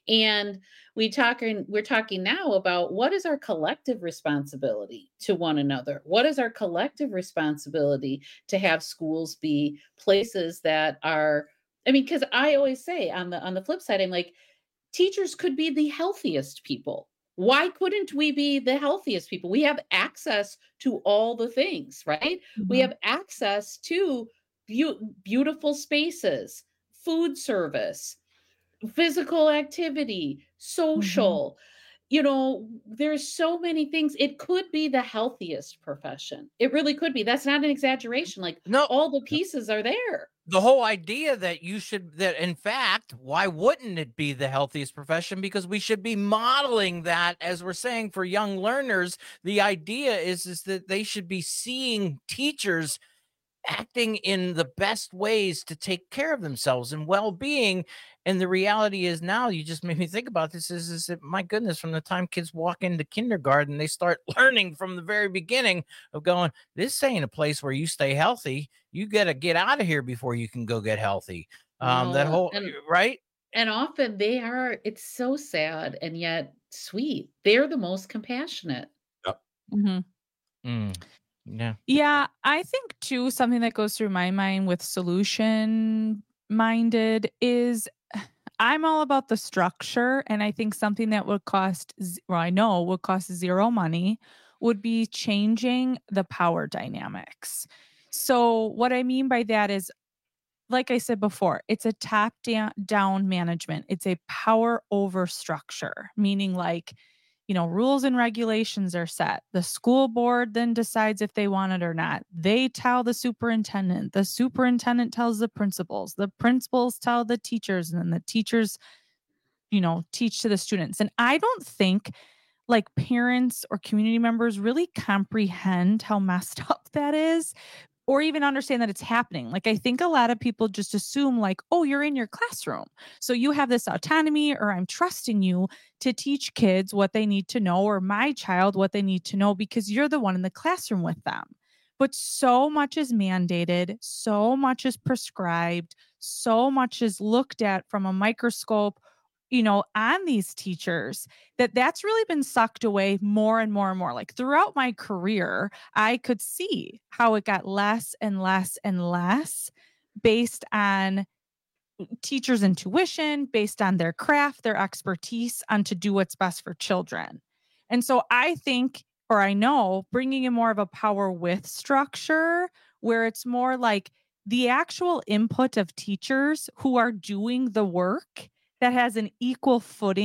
And we're talking now about what is our collective responsibility to one another? What is our collective responsibility to have schools be places that are, I mean, because I always say on the flip side, I'm like, teachers could be the healthiest people. Why couldn't we be the healthiest people? We have access to all the things, right? We have access to beautiful spaces, food service, physical activity, social. You know, there's so many things. It could be the healthiest profession. It really could be. That's not an exaggeration. Like, no, all the pieces are there. The whole idea that in fact, why wouldn't it be the healthiest profession? Because we should be modeling that, as we're saying, for young learners. The idea is that they should be seeing teachers acting in the best ways to take care of themselves and well-being. And the reality is, now you just made me think about this, is that, my goodness, from the time kids walk into kindergarten, they start learning from the very beginning of going, this ain't a place where you stay healthy. You got to get out of here before you can go get healthy. That whole, right? And often they are, it's so sad and yet sweet. They're the most compassionate. Yeah, I think too, something that goes through my mind with solution minded is I'm all about the structure. And I think something that would cost, I know would cost zero money, would be changing the power dynamics. So what I mean by that is, like I said before, it's a top down management. It's a power over structure, meaning like, you know, rules and regulations are set. The school board then decides if they want it or not. They tell the superintendent. The superintendent tells the principals. The principals tell the teachers, and then the teachers, you know, teach to the students. And I don't think like parents or community members really comprehend how messed up that is, or even understand that it's happening. Like, I think a lot of people just assume like, oh, you're in your classroom, so you have this autonomy, or I'm trusting you to teach kids what they need to know, or my child what they need to know, because you're the one in the classroom with them. But so much is mandated, so much is prescribed, so much is looked at from a microscope, you know, on these teachers, that's really been sucked away more and more and more. Like throughout my career, I could see how it got less and less and less based on teachers' intuition, based on their craft, their expertise on to do what's best for children. And so I think, or I know, bringing in more of a power with structure, where it's more like the actual input of teachers who are doing the work that has an equal footing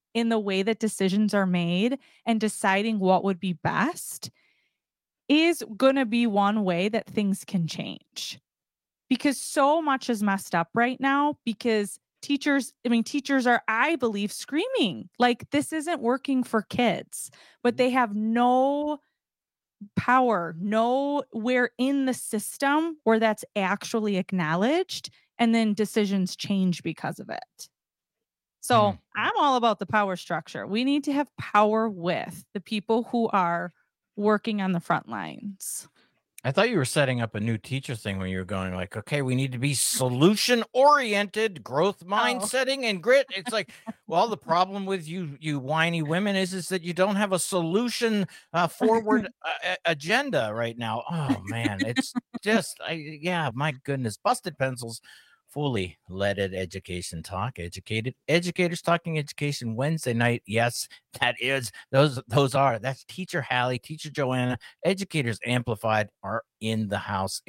in the way that decisions are made and deciding what would be best is going to be one way that things can change. Because so much is messed up right now because teachers are, I believe, screaming like this isn't working for kids, but they have no power, nowhere in the system where that's actually acknowledged, and then decisions change because of it. So I'm all about the power structure. We need to have power with the people who are working on the front lines. I thought you were setting up a new teacher thing when you were going like, okay, we need to be solution-oriented, growth mindsetting and grit. It's like, well, the problem with you whiny women is that you don't have a solution forward agenda right now. Oh man, it's just, my goodness, Busted Pencils. Fully leaded education talk, educated educators talking education Wednesday night. Yes, that's Teacher Hallie, Teacher Joanna, Educators Amplified are in the house.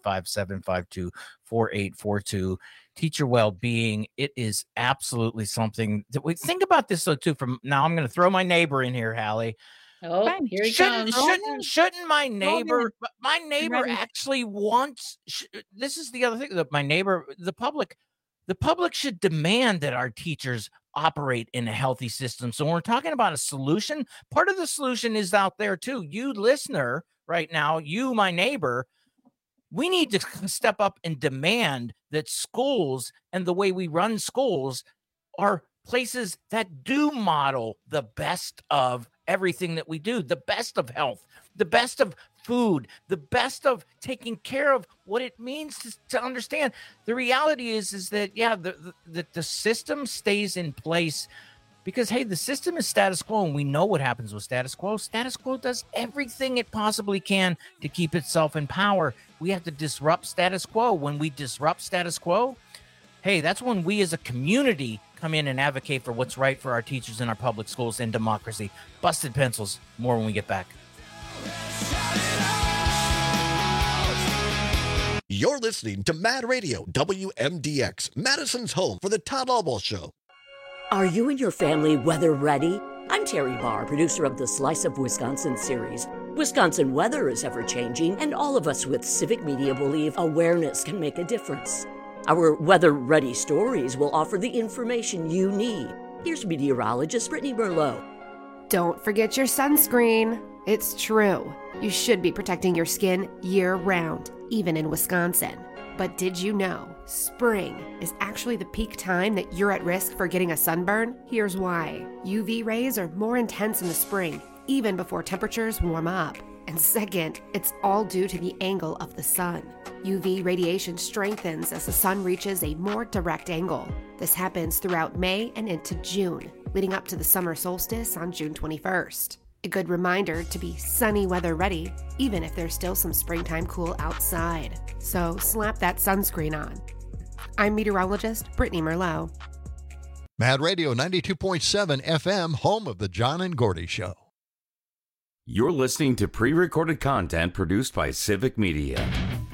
855-752-4842. Teacher well-being. It is absolutely something that we think about this though too. From now, I'm going to throw my neighbor in here, Hallie. Oh, here he comes. Shouldn't my neighbor actually wants, this is the other thing that my neighbor, the public should demand that our teachers operate in a healthy system. So when we're talking about a solution, part of the solution is out there too. You listener right now, you, my neighbor, we need to step up and demand that schools and the way we run schools are places that do model the best of everything that we do, the best of health, the best of food, the best of taking care of what it means to understand. The reality is that, the system stays in place because, hey, the system is status quo, and we know what happens with status quo. Status quo does everything it possibly can to keep itself in power. We have to disrupt status quo. When we disrupt status quo, hey, that's when we as a community come in and advocate for what's right for our teachers in our public schools and democracy. Busted Pencils. More when we get back. You're listening to Mad Radio, WMDX, Madison's home for the Todd Albaugh Show. Are you and your family weather ready? I'm Terry Barr, producer of the Slice of Wisconsin series. Wisconsin weather is ever-changing, and all of us with Civic Media believe awareness can make a difference. Our weather-ready stories will offer the information you need. Here's meteorologist Brittany Merlot. Don't forget your sunscreen. It's true. You should be protecting your skin year-round, even in Wisconsin. But did you know spring is actually the peak time that you're at risk for getting a sunburn? Here's why. UV rays are more intense in the spring, even before temperatures warm up. And second, it's all due to the angle of the sun. UV radiation strengthens as the sun reaches a more direct angle. This happens throughout May and into June, leading up to the summer solstice on June 21st. A good reminder to be sunny weather ready, even if there's still some springtime cool outside. So slap that sunscreen on. I'm meteorologist Brittany Merlot. Mad Radio 92.7 FM, home of the John and Gordy Show. You're listening to pre-recorded content produced by Civic Media.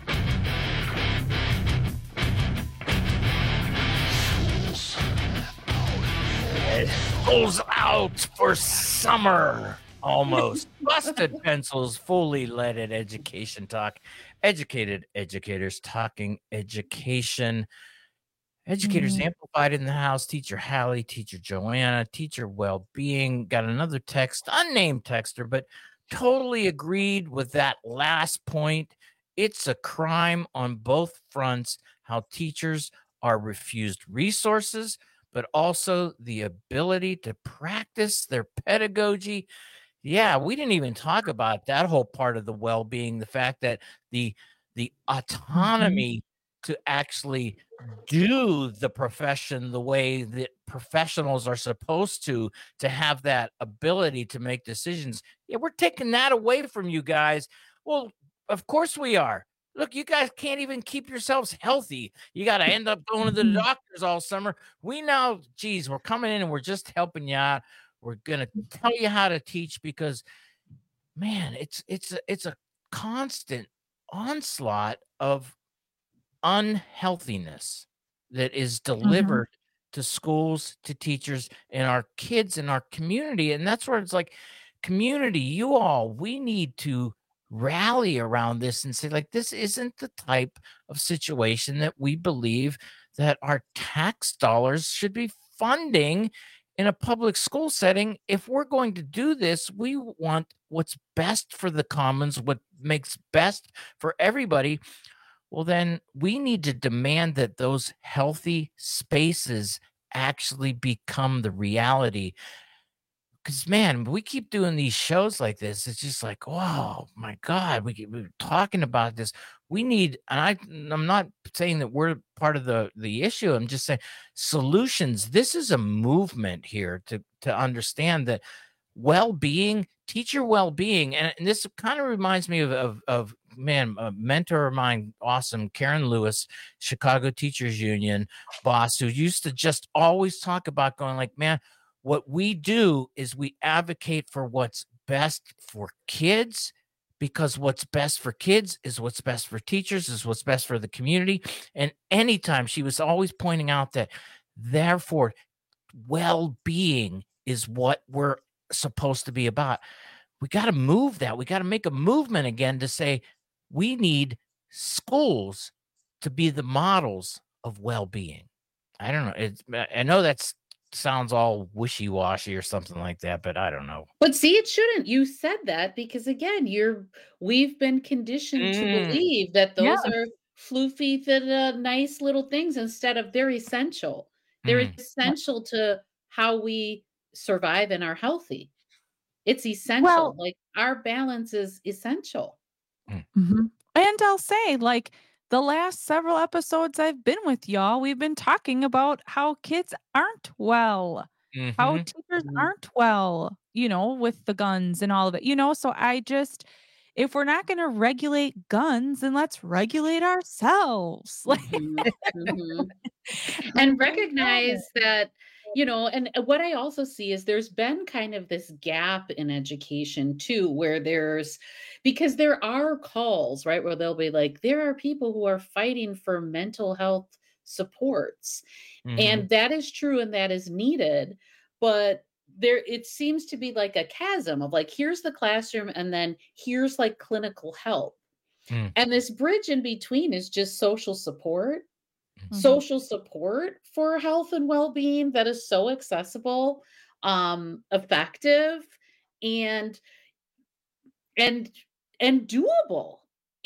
It pulls out for summer. Almost. Busted Pencils, fully leaded education talk. Educated educators talking education. Educators Amplified in the house. Teacher Hallie, Teacher Joanna, Teacher Wellbeing. Got another text, unnamed texter, but totally agreed with that last point. It's a crime on both fronts how teachers are refused resources, but also the ability to practice their pedagogy. Yeah, we didn't even talk about that whole part of the well-being, the fact that the autonomy to actually do the profession the way that professionals are supposed to have that ability to make decisions. Yeah, we're taking that away from you guys. Well, of course we are. Look, you guys can't even keep yourselves healthy. You got to end up going to the doctors all summer. We know, geez, we're coming in and we're just helping you out. We're going to tell you how to teach because, man, it's a constant onslaught of unhealthiness that is delivered to schools, to teachers, and our kids in our community. And that's where it's like, community, we need to rally around this and say, like, this isn't the type of situation that we believe that our tax dollars should be funding in a public school setting. If we're going to do this, we want what's best for the commons, what makes best for everybody. Well, then we need to demand that those healthy spaces actually become the reality. Because, man, we keep doing these shows like this. It's just like, oh, my God, we're talking about this. We need, and I'm not saying that we're part of the issue. I'm just saying solutions. This is a movement here to understand that well-being, teacher well-being, and this kind of reminds me of man, a mentor of mine, awesome, Karen Lewis, Chicago Teachers Union boss, who used to just always talk about going like, man, what we do is we advocate for what's best for kids, because what's best for kids is what's best for teachers, is what's best for the community. And anytime she was always pointing out that, therefore, well-being is what we're supposed to be about. We got to move that. We got to make a movement again to say we need schools to be the models of well-being. I don't know. I know that's sounds all wishy-washy or something like that, but I don't know. But see, it shouldn't. You said that because, again, we've been conditioned to believe that those are floofy, nice little things instead of they're essential. They're essential to how we survive and are healthy. It's essential. Well, like our balance is essential. Mm-hmm. And I'll say, like, the last several episodes I've been with y'all, we've been talking about how kids aren't well, how teachers aren't well, with the guns and all of it, so if we're not going to regulate guns, then let's regulate ourselves. And recognize that, and what I also see is there's been kind of this gap in education too, where because there are calls, right, where they'll be like, there are people who are fighting for mental health supports. And that is true and that is needed. But it seems to be like a chasm of like, here's the classroom and then here's like clinical help. And this bridge in between is just social support. Social support for health and well-being that is so accessible, effective, and doable.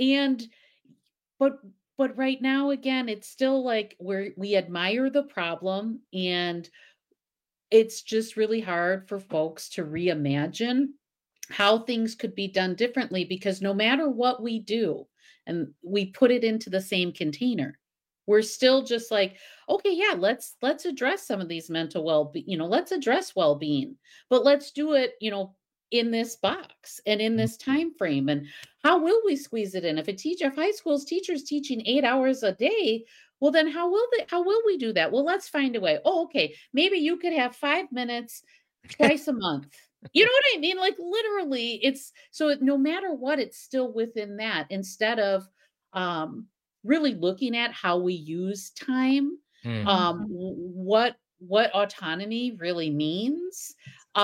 But right now, again, it's still like we admire the problem, and it's just really hard for folks to reimagine how things could be done differently, because no matter what we do, and we put it into the same container, we're still just like, okay, yeah, let's address some of these mental well-being, let's address well-being, but let's do it, in this box and in this time frame. And how will we squeeze it in? If high school's teachers teaching 8 hours a day, well, then how will we do that? Well, let's find a way. Oh, okay, maybe you could have 5 minutes twice a month. You know what I mean? Like literally, it's so no matter what, it's still within that, instead of really looking at how we use time, what autonomy really means,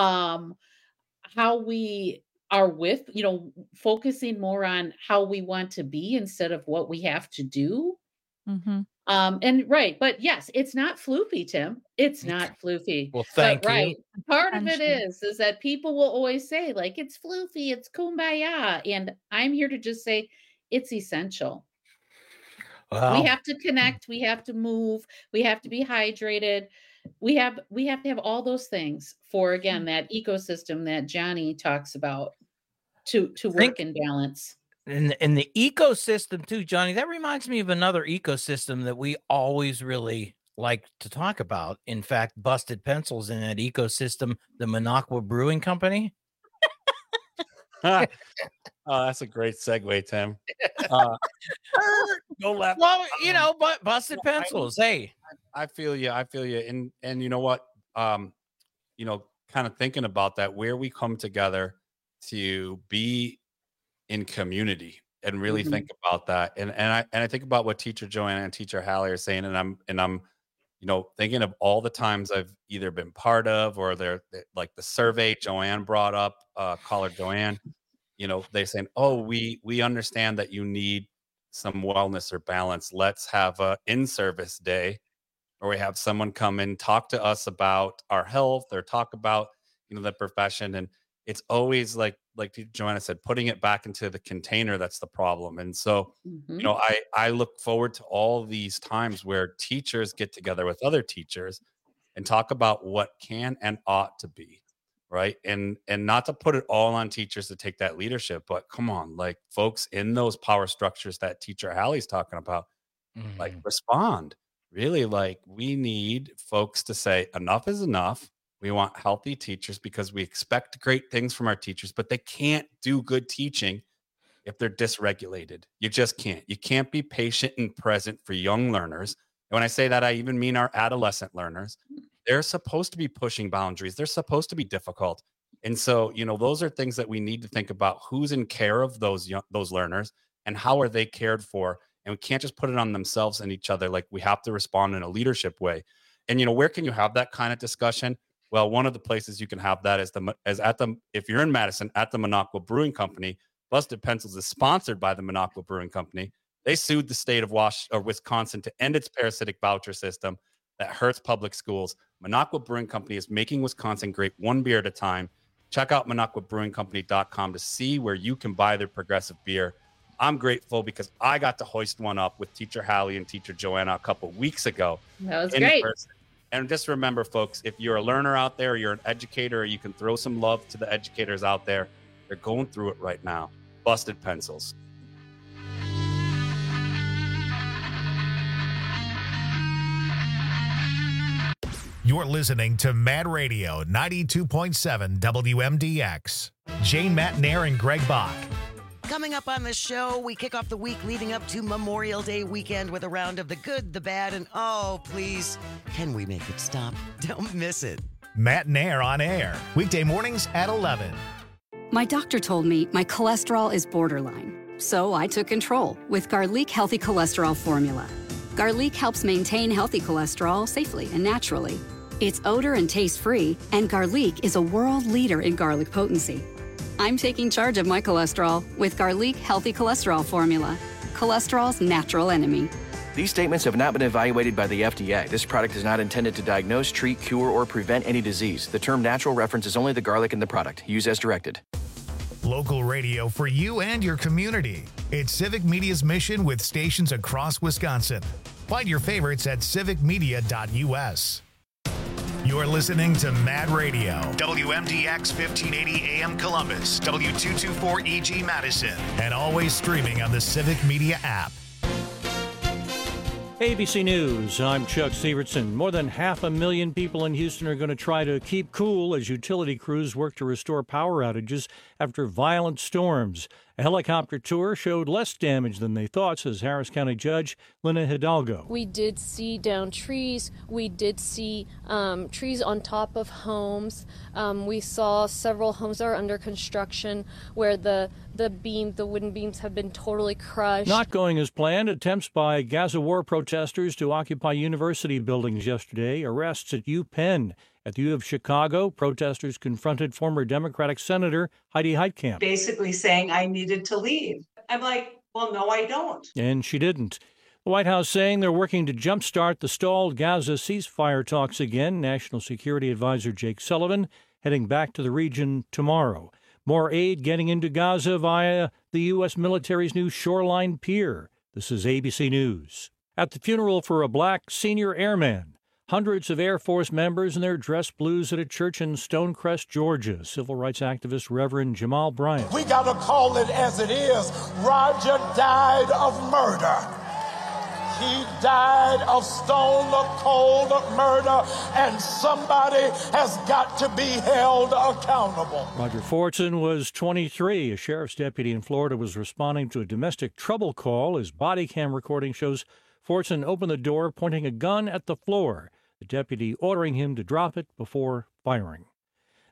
how we are focusing more on how we want to be instead of what we have to do. And right, but yes, it's not floofy, Tim. It's not floofy. Well, thank you. Right. Part of it is that people will always say like, it's floofy, it's kumbaya. And I'm here to just say it's essential. Well, we have to connect, we have to move, we have to be hydrated. We have to have all those things for, again, that ecosystem that Johnny talks about to work in balance. And the ecosystem too, Johnny, that reminds me of another ecosystem that we always really like to talk about. In fact, Busted Pencils in that ecosystem, the Minocqua Brewing Company. Oh, that's a great segue, Tim. Don't laugh. Well, but Busted Pencils. Hey, I feel you. And you know what? Kind of thinking about that, where we come together to be in community and really think about that. And I think about what Teacher Joanna and Teacher Hallie are saying, and I'm thinking of all the times I've either been part of or they're like the survey Joanne brought up, caller Joanne, they're saying, oh, we understand that you need some wellness or balance. Let's have a in-service day where we have someone come and talk to us about our health or talk about, the profession. And it's always like Joanna said, putting it back into the container, that's the problem. And so, I look forward to all these times where teachers get together with other teachers and talk about what can and ought to be, right? And not to put it all on teachers to take that leadership, but come on, like folks in those power structures that teacher Hallie's talking about, like respond. Really, like we need folks to say enough is enough. We want healthy teachers because we expect great things from our teachers, but they can't do good teaching if they're dysregulated. You just can't. You can't be patient and present for young learners. And when I say that, I even mean our adolescent learners. They're supposed to be pushing boundaries. They're supposed to be difficult. And so, those are things that we need to think about. Who's in care of those learners and how are they cared for? And we can't just put it on themselves and each other. Like we have to respond in a leadership way. And, where can you have that kind of discussion? Well, one of the places you can have that is if you're in Madison, at the Minocqua Brewing Company. Busted Pencils is sponsored by the Minocqua Brewing Company. They sued the state of Wisconsin to end its parasitic voucher system that hurts public schools. Minocqua Brewing Company is making Wisconsin great one beer at a time. Check out MinocquaBrewingCompany.com to see where you can buy their progressive beer. I'm grateful because I got to hoist one up with Teacher Hallie and Teacher Joanna a couple weeks ago. That was great. Person. And just remember, folks, if you're a learner out there, or you're an educator, or you can throw some love to the educators out there. They're going through it right now. Busted Pencils. You're listening to Mad Radio 92.7 WMDX. Jane Matnair and Greg Bach. Coming up on the show, we kick off the week leading up to Memorial Day weekend with a round of the good, the bad, and oh, please, can we make it stop? Don't miss it. Matnair on air, weekday mornings at 11. My doctor told me my cholesterol is borderline, so I took control with Garlic Healthy Cholesterol Formula. Garlic helps maintain healthy cholesterol safely and naturally. It's odor and taste-free, and Garlic is a world leader in garlic potency. I'm taking charge of my cholesterol with Garlic Healthy Cholesterol Formula, cholesterol's natural enemy. These statements have not been evaluated by the FDA. This product is not intended to diagnose, treat, cure, or prevent any disease. The term natural references only the garlic in the product. Use as directed. Local radio for you and your community. It's Civic Media's mission with stations across Wisconsin. Find your favorites at civicmedia.us. You're listening to Mad Radio, WMDX 1580 AM Columbus, W224EG Madison, and always streaming on the Civic Media app. ABC News, I'm Chuck Sievertson. More than 500,000 people in Houston are going to try to keep cool as utility crews work to restore power outages after violent storms. A helicopter tour showed less damage than they thought, says Harris County Judge Lina Hidalgo. We did see downed trees. We did see trees on top of homes. We saw several homes that are under construction where the wooden beams have been totally crushed. Not going as planned. Attempts by Gaza war protesters to occupy university buildings yesterday. Arrests at UPenn. At the U of Chicago, protesters confronted former Democratic Senator Heidi Heitkamp. Basically saying I needed to leave. I'm like, well, no, I don't. And she didn't. The White House saying they're working to jumpstart the stalled Gaza ceasefire talks again. National Security Advisor Jake Sullivan heading back to the region tomorrow. More aid getting into Gaza via the U.S. military's new Shoreline Pier. This is ABC News. At the funeral for a black senior airman, hundreds of Air Force members in their dress blues at a church in Stonecrest, Georgia. Civil rights activist Reverend Jamal Bryant. We got to call it as it is. Roger died of murder. He died of stone cold murder, and somebody has got to be held accountable. Roger Fortson was 23. A sheriff's deputy in Florida was responding to a domestic trouble call. His body cam recording shows Fortson opened the door, pointing a gun at the floor, the deputy ordering him to drop it before firing.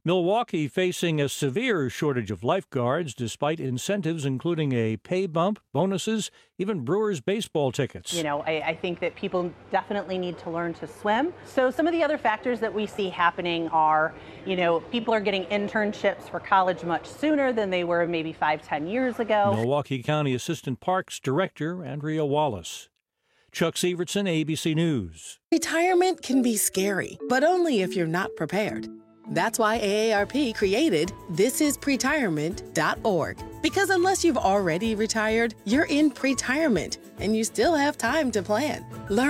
Milwaukee facing a severe shortage of lifeguards despite incentives including a pay bump, bonuses, even Brewers baseball tickets. You know, I think that people definitely need to learn to swim. So some of the other factors that we see happening are, you know, people are getting internships for college much sooner than they were maybe 5-10 years ago. Milwaukee County Assistant Parks Director Andrea Wallace. Chuck Severson, ABC News. Retirement can be scary, but only if you're not prepared. That's why AARP created thisispretirement.org. Because unless you've already retired, you're in pretirement, and you still have time to plan. Learn